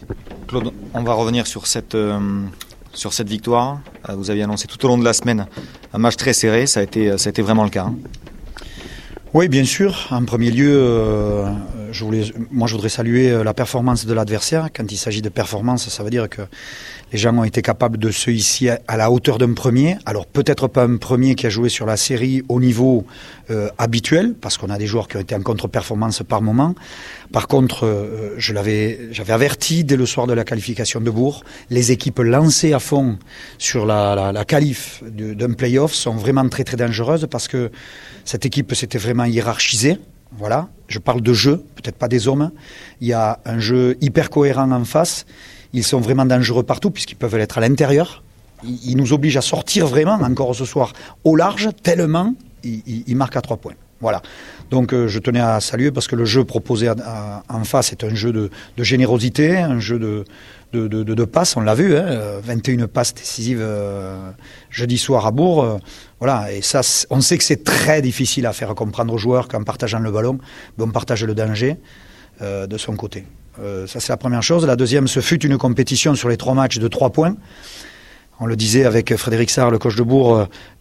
Claude, on va revenir sur cette victoire. Vous aviez annoncé tout au long de la semaine un match très serré, ça a été vraiment le cas. Hein. Oui, bien sûr. En premier lieu, je voudrais saluer la performance de l'adversaire. Quand il s'agit de performance, ça veut dire que les gens ont été capables de se hisser à la hauteur d'un premier. Alors peut-être pas un premier qui a joué sur la série au niveau habituel, parce qu'on a des joueurs qui ont été en contre-performance par moment. Par contre, j'avais averti dès le soir de la qualification de Bourg, les équipes lancées à fond sur la qualif d'un play-off sont vraiment très très dangereuses parce que cette équipe s'était vraiment hiérarchisée. Voilà, je parle de jeu, peut-être pas des hommes. Il y a un jeu hyper cohérent en face. Ils sont vraiment dangereux partout puisqu'ils peuvent être à l'intérieur. Ils nous obligent à sortir vraiment, encore ce soir, au large, tellement ils marquent à 3 points. Voilà. Donc je tenais à saluer parce que le jeu proposé en face est un jeu de générosité, un jeu de passes, on l'a vu, 21 passes décisives jeudi soir à Bourg. Voilà, et ça, on sait que c'est très difficile à faire comprendre aux joueurs qu'en partageant le ballon, on partage le danger de son côté. Ça c'est la première chose. La deuxième, ce fut une compétition sur les 3 matchs de 3 points. On le disait avec Frédéric Sarr, le coach de Bourg,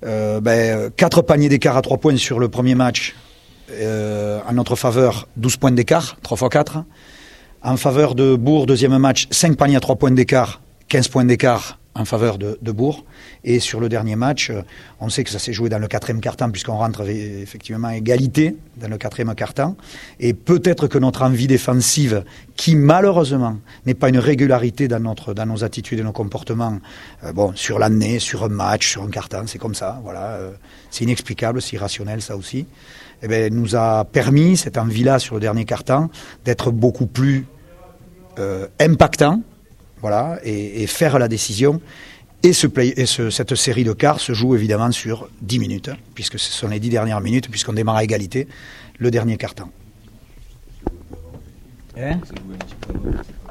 4 paniers d'écart à 3 points sur le premier match. En notre faveur, 12 points d'écart, 3 x 4. En faveur de Bourg, deuxième match, 5 paniers à 3 points d'écart, 15 points d'écart en faveur de Bourg. Et sur le dernier match, on sait que ça s'est joué dans le 4e quart-temps, puisqu'on rentre effectivement à égalité dans le 4e quart-temps. Et peut-être que notre envie défensive, qui malheureusement n'est pas une régularité dans nos attitudes et nos comportements, sur l'année, sur un match, sur un quart-temps, c'est comme ça, voilà. C'est inexplicable, c'est irrationnel ça aussi. Nous a permis, cette envie-là sur le dernier quart-temps, d'être beaucoup plus impactant, voilà, et faire la décision. Et cette série de quarts se joue évidemment sur 10 minutes, puisque ce sont les 10 dernières minutes, puisqu'on démarre à égalité, le dernier quart-temps.